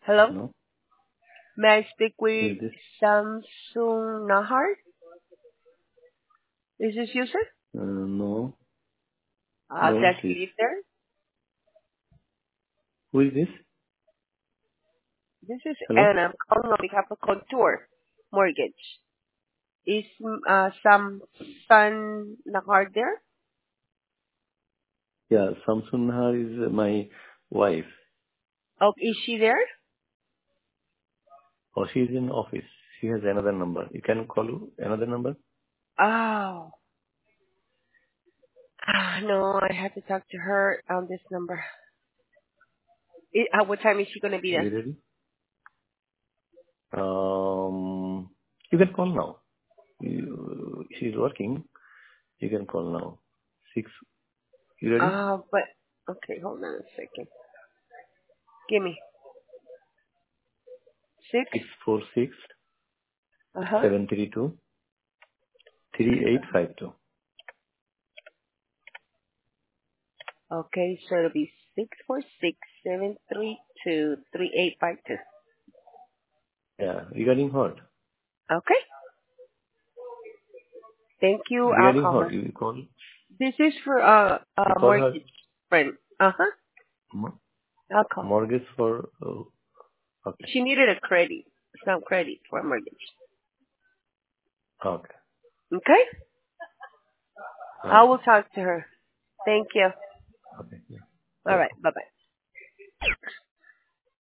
Hello? No? May I speak Who with is this? Samsung Nahar? Is this you, sir? No. No, Does he please. live there? Who is this? This is Hello? Anna. I'm calling on behalf of Contour Mortgage. Is Samsung Nahar there? Yeah, Samsun Nahar is my wife. Oh, is she there? Oh, she's in office. She has another number. You can call another number? Oh. No, I have to talk to her on this number. What time is she going to be Are you there? ready? You can call now. She's working. You can call now. Six. You ready? But, okay, hold on a second. Give me. 6? 646 Uh-huh. 732 3852. Okay, so it'll be 646-732-3852. Yeah, regarding what? Okay. Thank you. I'll Regarding call what? her. You call? This is for You a call her mortgage friend. Uh-huh. I'll call. mortgage for. Okay. She needed a credit. Some credit for a mortgage. Okay. Okay? I Okay. will talk to her. Thank you. Okay. Yeah. All right. Welcome. Bye-bye.